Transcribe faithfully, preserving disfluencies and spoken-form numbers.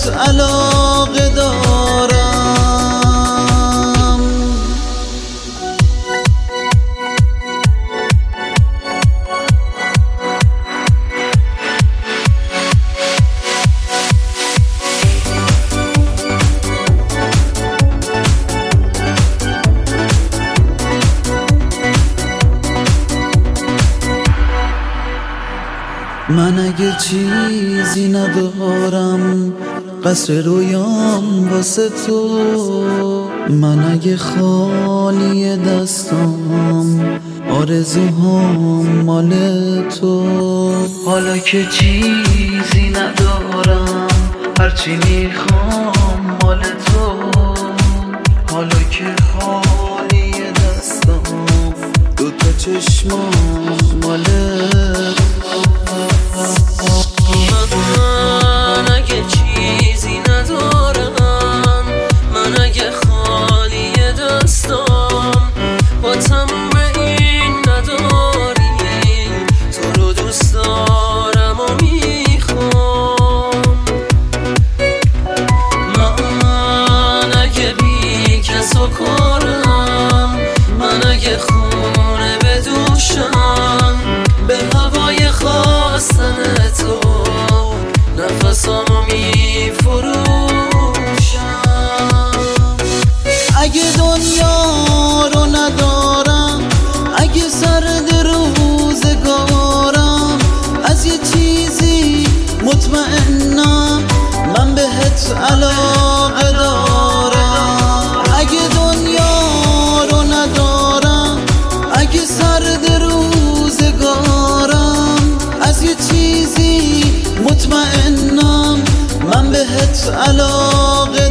بهت علاقه دارم. من اگه چیزی ندارم قصر رویام واسه تو، من اگه خالی دستام آرزوهام مال تو. حالا که چیزی ندارم هرچی میخوام مال تو، حالا که خالی دستام دوتا چشمام مال تو. من اگه چیزی ندارم، من اگه خالی دستام با تموم این نداری، تو رو دوست دارم و میخوام. من اگه بی کس و کارم، من اگه خونه به دوشم، به هوای خواستن تو نفسامو میفروشم. اگه دنیا رو ندارم، اگه سرد روزگارم، از یه چیزی مطمئنم، من بهت علاقه دارم. اگه دنیا رو ندارم، اگه سرد روزگارم، از یه چیزی مطمئنم، من بهت علاقه